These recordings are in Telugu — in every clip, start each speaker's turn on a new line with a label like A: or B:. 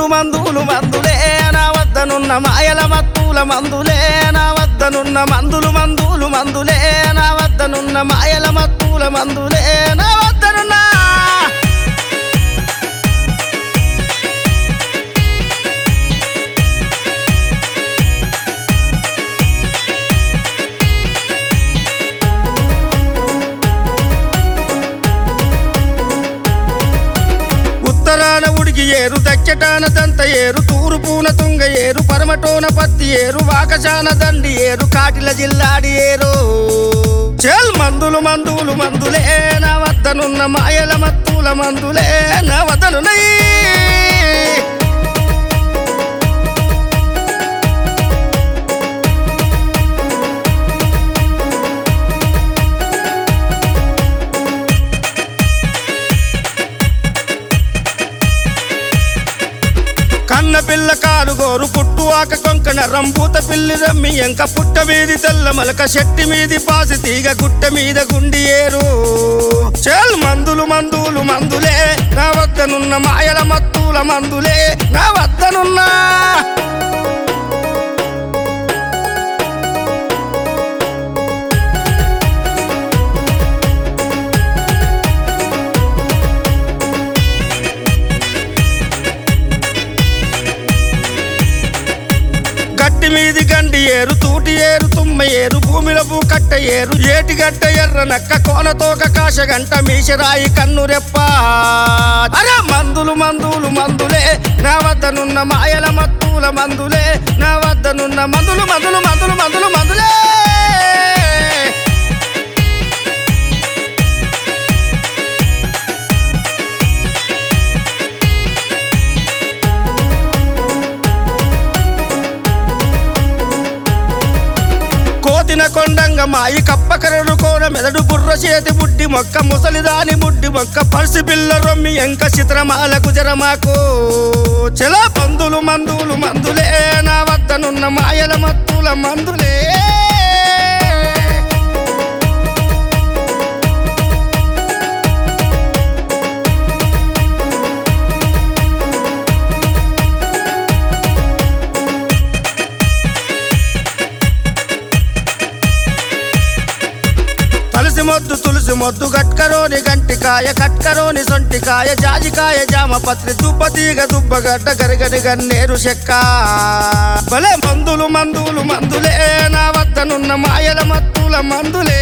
A: మందులు మందులే నా వద్దనున్న మాయల మత్తుల మందులే నా వద్దనున్న మందులు మందులే నా వద్దనున్న మాయల మత్తుల మందులే నా వద్దనున్న ఉత్తరాన ఉడికి ఏరు దచ్చటాన దంత ఏరు తూర్పున తుంగ ఏరు పరమటోన పత్తి ఏరు వాకశాన దండి ఏరు కాటిల జిల్లాడి ఏరు చెల్ మందులు మందులే నా వద్దనున్న మాయల మత్తుల మందులే నా వద్దనున్నాయి కన్న పిల్ల కాలుగోరు పుట్టువాక కొంకణ రంబూత పిల్లి రమ్మి ఎంక పుట్ట మీది తెల్ల మలక చెట్టి మీది పాసి తీగ గుట్ట మీద గుండి ఏరు చెల్ మందులు మందులే నా వద్దనున్న మాయల మత్తుల మందులే నా వద్దనున్నా గట్టి మీది గండి ఏరు తూటి ఏరు తుమ్మ ఏరు భూమిలో భూ కట్ట ఏరు ఏటిగడ్డ ఎర్ర నక్క కోనతోక కాశగంట మీషరాయి కన్ను రెప్ప అరే మందులు మందులే నా వద్దనున్న మాయల మత్తుల మందులే నా వద్దనున్న మందులే కోతిన కొండంగ మాయి కప్పకరడు కోన మెదడు బుర్ర చేతి బుడ్డి మొక్క ముసలిదాని బుడ్డి మొక్క పర్సి పిల్ల రొమ్మి ఎంక చిత్రమాల గుజరమాకు చెల మందులు మందులే నా వద్దనున్న మాయల మత్తుల మందులే తులసి మొద్దు గట్కరోని గంటికాయ కట్కరోని సొంటికాయ జాజికాయ జామపత్రి దుబ్బతీగ దుబ్బగడ్డ గరిగడి గన్నేరు చెక్క భలే మందులు మందులే నా వద్దనున్న మాయల మత్తుల మందులే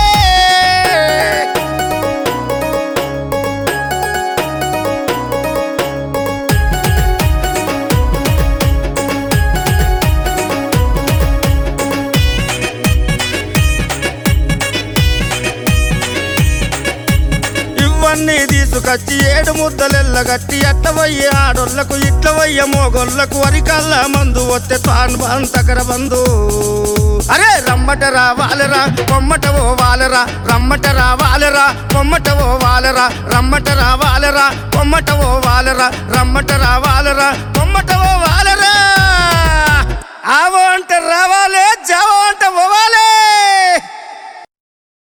A: ఇవన్నీ తీసుకొచ్చి 7 ముద్దలెల్ల గట్టి ఎట్టవయ్యే ఆడోళ్లకు ఇట్లవయ్య మోగోళ్లకు వరికల్లా మందు వస్తే తాను బంతకర బందు అరే రమ్మట రావాలరా కొమ్మట ఓవాలరా రమ్మట రావాలరా కొమ్మట ఓవాలరా రమ్మట రావాలరా కొమ్మట ఓవాలరా రమ్మట రావాలరా కొమ్మట ఓవాలరా ఆవో అంటే రావాలే జావో అంటే పోవాలే